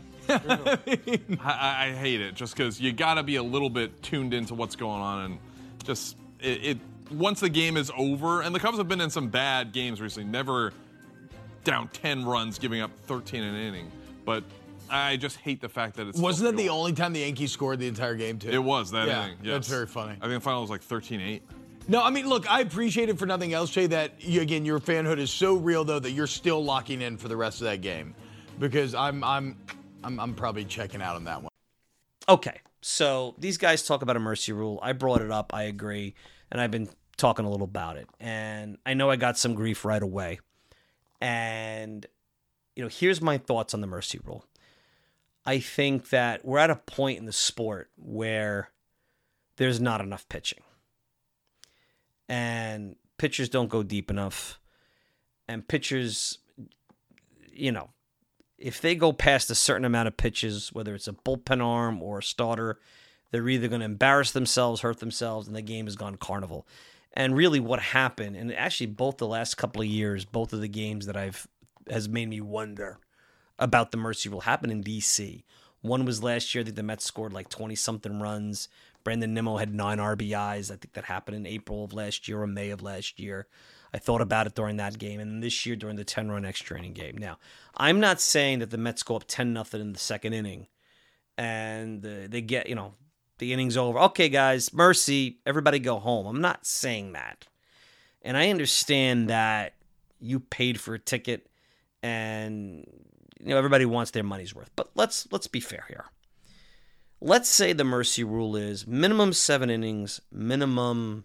I hate it just because you got to be a little bit tuned into what's going on, and just it once the game is over, and the Cubs have been in some bad games recently, never down 10 runs, giving up 13 in an inning, but I just hate the fact that it's Wasn't that the only time the Yankees scored the entire game too? It was that inning. Yes. That's very funny. I think the final was like 13-8. No, I mean, look, I appreciate it for nothing else, Jay, that, again, your fanhood is so real, though, that you're still locking in for the rest of that game. Because I'm probably checking out on that one. Okay, so these guys talk about a mercy rule. I brought it up. I agree. And I've been talking a little about it. And I know I got some grief right away. And, here's my thoughts on the mercy rule. I think that we're at a point in the sport where there's not enough pitching. And pitchers don't go deep enough. And pitchers, if they go past a certain amount of pitches, whether it's a bullpen arm or a starter, they're either going to embarrass themselves, hurt themselves, and the game has gone carnival. And really what happened, and actually both the last couple of years, both of the games that has made me wonder about the mercy rule happened in D.C. One was last year. I think the Mets scored like 20-something runs. Brandon Nimmo had 9 RBIs. I think that happened in April of last year or May of last year. I thought about it during that game, and then this year during the 10-run extra inning game. Now, I'm not saying that the Mets go up 10-0 in the second inning, and they get, the inning's over. Okay, guys, mercy, everybody go home. I'm not saying that. And I understand that you paid for a ticket, and everybody wants their money's worth. But let's be fair here. Let's say the mercy rule is minimum 7 innings, minimum,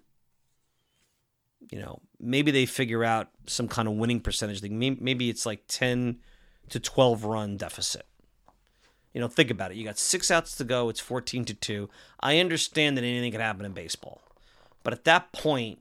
maybe they figure out some kind of winning percentage thing. Maybe it's like 10 to 12 run deficit. Think about it. You got 6 outs to go. It's 14-2. I understand that anything can happen in baseball. But at that point,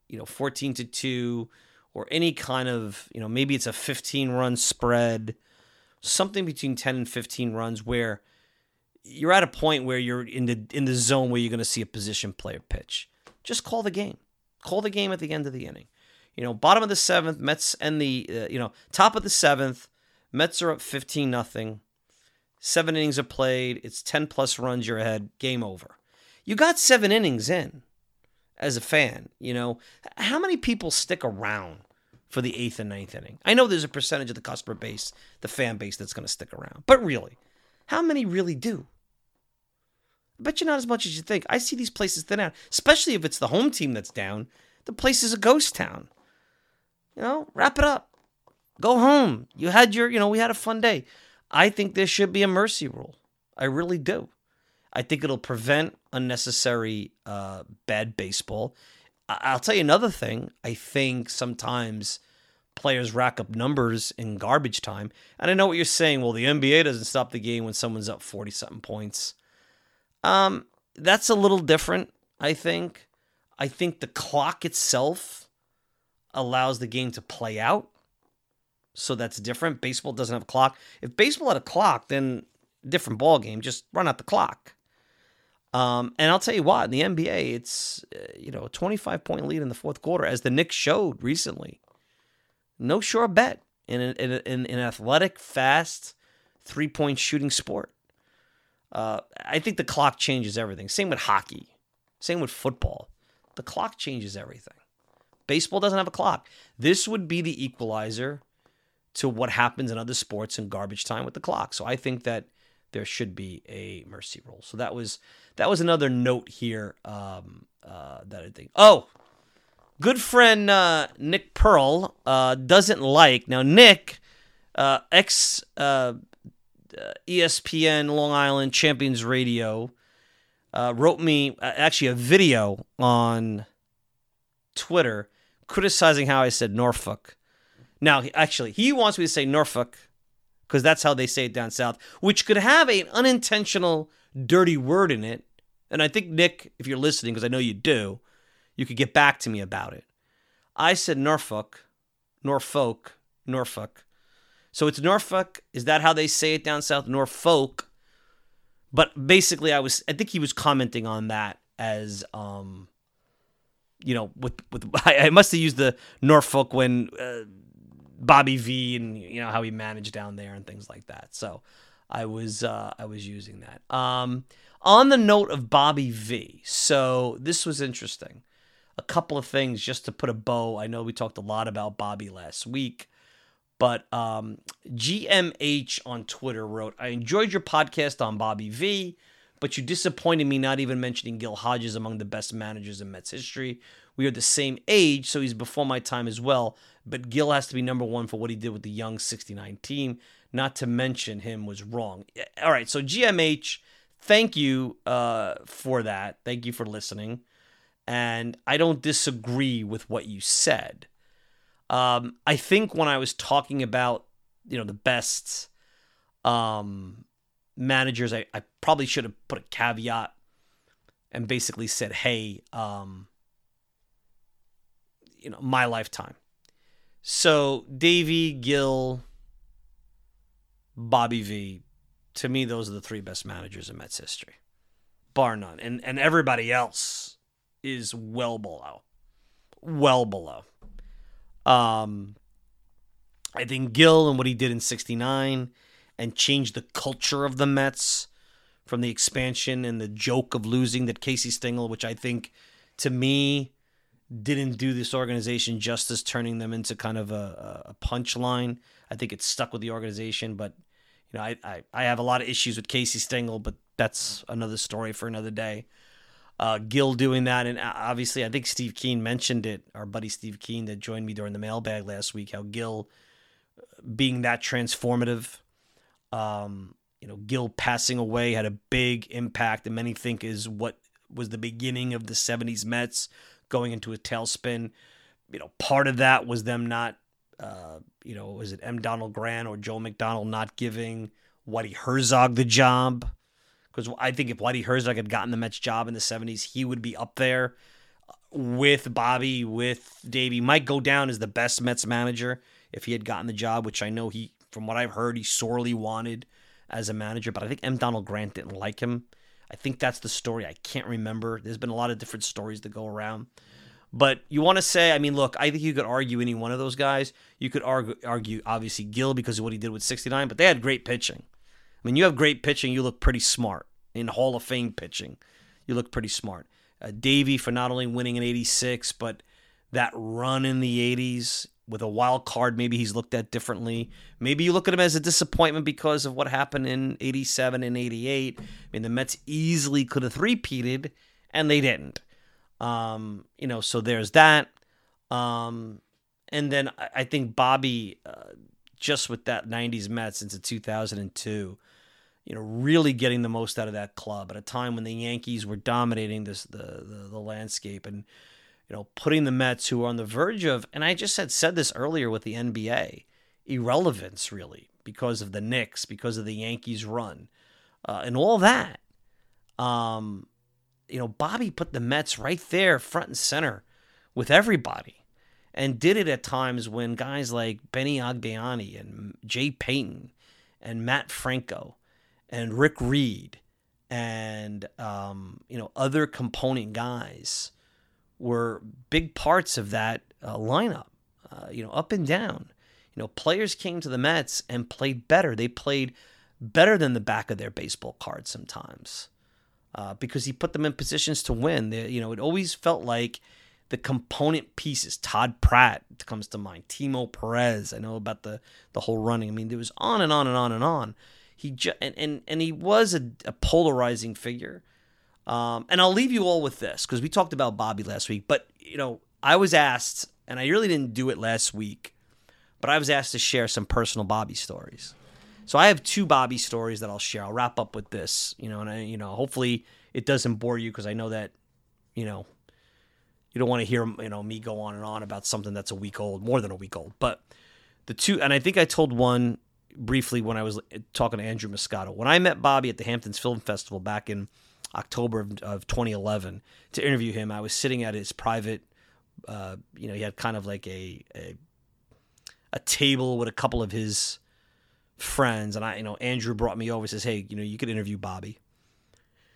14-2 or any kind of, maybe it's a 15-run spread, something between 10 and 15 runs where you're at a point where you're in the zone where you're going to see a position player pitch. Just call the game. Call the game at the end of the inning. Bottom of the 7th, Mets and the, top of the 7th, Mets are up 15-0. 7 innings are played. It's 10-plus runs you're ahead. Game over. You got 7 innings in as a fan. How many people stick around for the 8th and 9th inning? I know there's a percentage of the customer base, the fan base, that's going to stick around. But really, how many really do? I bet you not as much as you think. I see these places thin out, especially if it's the home team that's down. The place is a ghost town. Wrap it up. Go home. You had we had a fun day. I think there should be a mercy rule. I really do. I think it'll prevent unnecessary bad baseball. I'll tell you another thing. I think sometimes players rack up numbers in garbage time. And I know what you're saying. Well, the NBA doesn't stop the game when someone's up 40-something points. That's a little different, I think. I think the clock itself allows the game to play out. So that's different. Baseball doesn't have a clock. If baseball had a clock, then different ball game. Just run out the clock. And I'll tell you what, in the NBA, it's a 25-point lead in the fourth quarter, as the Knicks showed recently. No sure bet in an athletic, fast, 3-point shooting sport. I think the clock changes everything. Same with hockey. Same with football. The clock changes everything. Baseball doesn't have a clock. This would be the equalizer to what happens in other sports in garbage time with the clock. So I think that there should be a mercy rule. So that was another note here that I think. Oh, good friend Nick Pearl doesn't like. Now, Nick, ex ESPN Long Island Champions Radio, wrote me actually a video on Twitter criticizing how I said Norfolk. Now, actually, he wants me to say Norfolk because that's how they say it down south, which could have an unintentional dirty word in it. And I think, Nick, if you're listening, because I know you do, you could get back to me about it. I said Norfolk. So it's Norfolk. Is that how they say it down south? Norfolk. But basically, I think he was commenting on that as, I must have used the Norfolk when Bobby V and how he managed down there and things like that. So I was using that. On the note of Bobby V, so this was interesting. A couple of things just to put a bow. I know we talked a lot about Bobby last week, but GMH on Twitter wrote, "I enjoyed your podcast on Bobby V, but you disappointed me not even mentioning Gil Hodges among the best managers in Mets history. We are the same age, so he's before my time as well, but Gil has to be number one for what he did with the young 69 team. Not to mention him was wrong." All right, so GMH, thank you for that. Thank you for listening. And I don't disagree with what you said. I think when I was talking about, the best managers, I probably should have put a caveat and basically said, hey, my lifetime. So Davey, Gil, Bobby V, to me, those are the three best managers in Mets history, bar none. And everybody else is well below. I think Gil and what he did in 69 and changed the culture of the Mets from the expansion and the joke of losing that Casey Stengel, which I think, to me, didn't do this organization justice, turning them into kind of a punchline. I think it stuck with the organization, but I have a lot of issues with Casey Stengel, but that's another story for another day. Gil doing that, and obviously I think Steve Keane mentioned it, our buddy Steve Keane that joined me during the mailbag last week, how Gil being that transformative, Gil passing away had a big impact, and many think is what was the beginning of the 70s Mets going into a tailspin. Part of that was them not, was it M. Donald Grant or Joe McDonald not giving Whitey Herzog the job? Because I think if Whitey Herzog had gotten the Mets job in the 70s, he would be up there with Bobby, with Davey. Might go down as the best Mets manager if he had gotten the job, which I know he, from what I've heard, he sorely wanted as a manager. But I think M. Donald Grant didn't like him. I think that's the story. I can't remember. There's been a lot of different stories that go around. But you want to say, look, I think you could argue any one of those guys. You could argue obviously, Gil because of what he did with 69, but they had great pitching. You have great pitching, you look pretty smart. In Hall of Fame pitching, you look pretty smart. Davey for not only winning in 86, but that run in the 80s with a wild card, maybe he's looked at differently. Maybe you look at him as a disappointment because of what happened in 87 and 88. The Mets easily could have three-peated, and they didn't. So there's that. And then I think Bobby, just with that 90s Mets into 2002, really getting the most out of that club at a time when the Yankees were dominating the landscape, and putting the Mets, who were on the verge of, and I just said this earlier with the NBA, irrelevance really because of the Knicks, because of the Yankees run, and all that. Bobby put the Mets right there front and center with everybody, and did it at times when guys like Benny Agbayani and Jay Payton and Matt Franco and Rick Reed and other component guys were big parts of that lineup, up and down. Players came to the Mets and played better. They played better than the back of their baseball card sometimes because he put them in positions to win. It always felt like the component pieces. Todd Pratt comes to mind. Timo Perez. I know about the whole running. There was on and on and on and on. He he was a polarizing figure. And I'll leave you all with this because we talked about Bobby last week. But, I was asked, and I really didn't do it last week, but I was asked to share some personal Bobby stories. So I have two Bobby stories that I'll share. I'll wrap up with this, and hopefully it doesn't bore you because I know that, you don't want to hear, me go on and on about something that's a week old, more than a week old. But the two, and I think I told one briefly when I was talking to Andrew Moscato. When I met Bobby at the Hamptons Film Festival back in October of 2011 to interview him, I was sitting at his private, he had kind of like a table with a couple of his friends, and Andrew brought me over and says, hey, you could interview Bobby.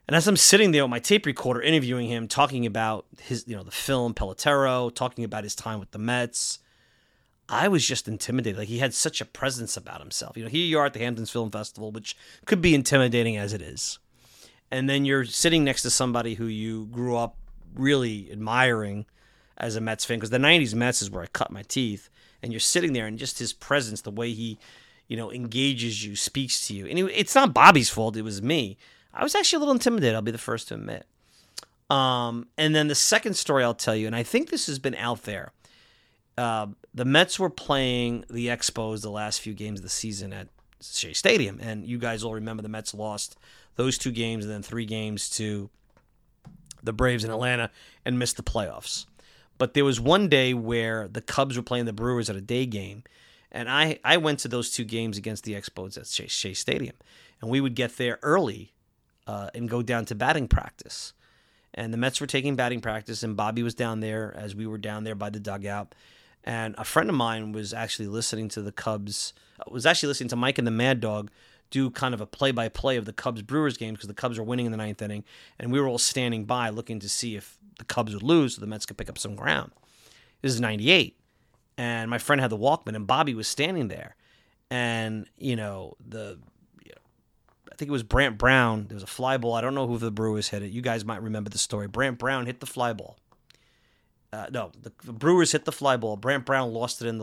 And as I'm sitting there with my tape recorder interviewing him, talking about his, the film Pelotero, talking about his time with the Mets, I was just intimidated. Like, he had such a presence about himself. Here you are at the Hamptons Film Festival, which could be intimidating as it is. And then you're sitting next to somebody who you grew up really admiring as a Mets fan, because the 90s Mets is where I cut my teeth. And you're sitting there, and just his presence, the way he, engages you, speaks to you. And it's not Bobby's fault. It was me. I was actually a little intimidated, I'll be the first to admit. And then the second story I'll tell you, and I think this has been out there. The Mets were playing the Expos the last few games of the season at Shea Stadium. And you guys all remember the Mets lost those 2 games and then 3 games to the Braves in Atlanta and missed the playoffs. But there was one day where the Cubs were playing the Brewers at a day game. And I went to those 2 games against the Expos at Shea Stadium. And we would get there early and go down to batting practice. And the Mets were taking batting practice, and Bobby was down there as we were down there by the dugout. And a friend of mine was actually listening to the Cubs, was actually listening to Mike and the Mad Dog do kind of a play-by-play of the Cubs-Brewers game, because the Cubs were winning in the 9th inning, and we were all standing by looking to see if the Cubs would lose so the Mets could pick up some ground. This is 98, and my friend had the Walkman, and Bobby was standing there. And, I think it was Brant Brown. There was a fly ball. I don't know who the Brewers hit it. You guys might remember the story. Brant Brown hit the fly ball. The Brewers hit the fly ball. Brant Brown lost it in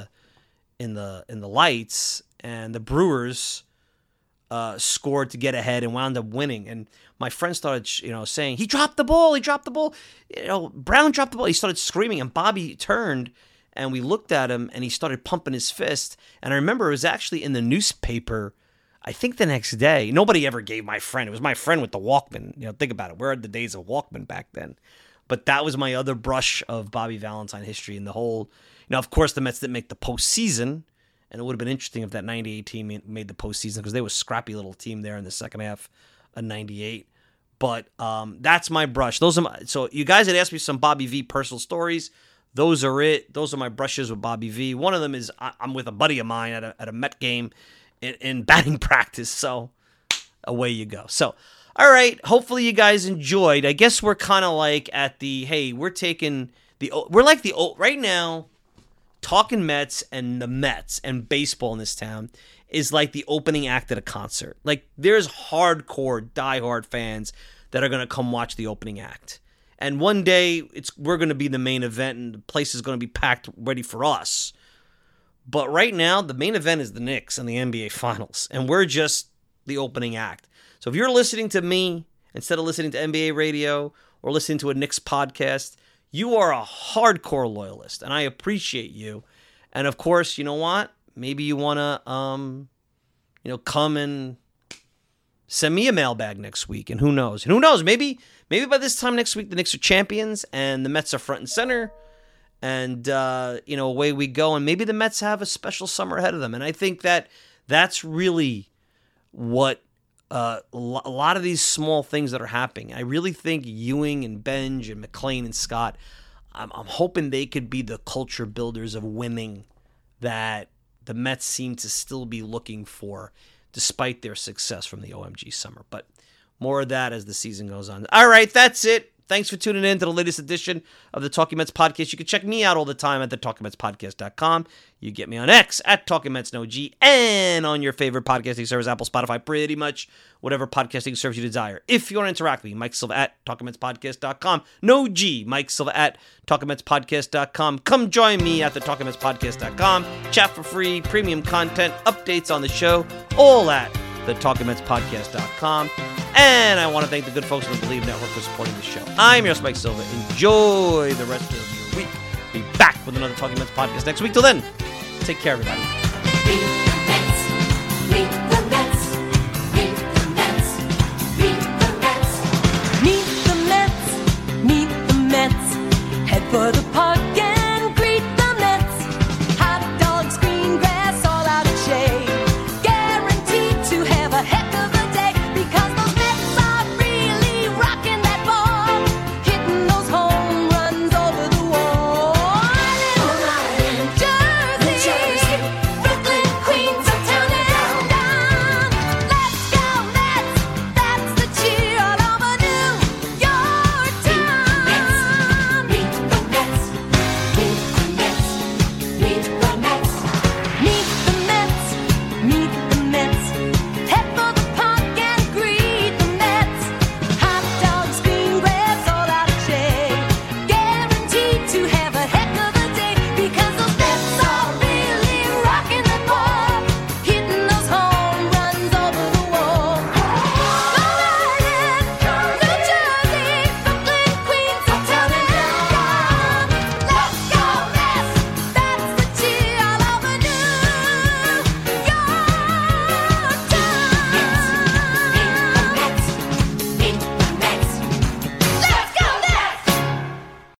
the lights, and the Brewers scored to get ahead and wound up winning. And my friend started, saying, "He dropped the ball. He dropped the ball. Brown dropped the ball." He started screaming, and Bobby turned, and we looked at him, and he started pumping his fist. And I remember it was actually in the newspaper. I think the next day. Nobody ever gave my friend. It was my friend with the Walkman. Think about it. Where are the days of Walkman back then? But that was my other brush of Bobby Valentine history, and the whole, of course, the Mets didn't make the postseason, and it would have been interesting if that 98 team made the postseason, because they were a scrappy little team there in the second half of 98. But that's my brush. So you guys had asked me some Bobby V personal stories. Those are it. Those are my brushes with Bobby V. One of them is I'm with a buddy of mine at a Met game in batting practice. So away you go. So, all right. Hopefully you guys enjoyed. I guess we're kind of like at the, hey, we're like right now, talking Mets and the Mets and baseball in this town is like the opening act at a concert. Like, there's hardcore, diehard fans that are going to come watch the opening act. And one day we're going to be the main event, and the place is going to be packed ready for us. But right now, the main event is the Knicks and the NBA Finals, and we're just the opening act. So if you're listening to me instead of listening to NBA radio or listening to a Knicks podcast, you are a hardcore loyalist, and I appreciate you. And of course, you know what? Maybe you want to, come and send me a mailbag next week, and who knows? Maybe by this time next week, the Knicks are champions, and the Mets are front and center. And, away we go. And maybe the Mets have a special summer ahead of them. And I think that's really what a lot of these small things that are happening. I really think Ewing and Benj and McClain and Scott, I'm hoping they could be the culture builders of winning that the Mets seem to still be looking for, despite their success from the OMG summer. But more of that as the season goes on. All right, that's it. Thanks for tuning in to the latest edition of the Talking Mets podcast. You can check me out all the time at thetalkingmetspodcast.com. You get me on X at TalkingMetsNoG, and on your favorite podcasting service, Apple, Spotify, pretty much whatever podcasting service you desire. If you want to interact with me, Mike Silva at TalkingMetsPodcast.com. No G, Mike Silva at TalkingMetsPodcast.com. Come join me at thetalkingmetspodcast.com. Chat for free, premium content, updates on the show, all at thetalkingmetspodcast.com. And I want to thank the good folks at the Believe Network for supporting the show. I'm your host, Mike Silva. Enjoy the rest of your week. Be back with another Talking Mets podcast next week. Till then, take care, everybody.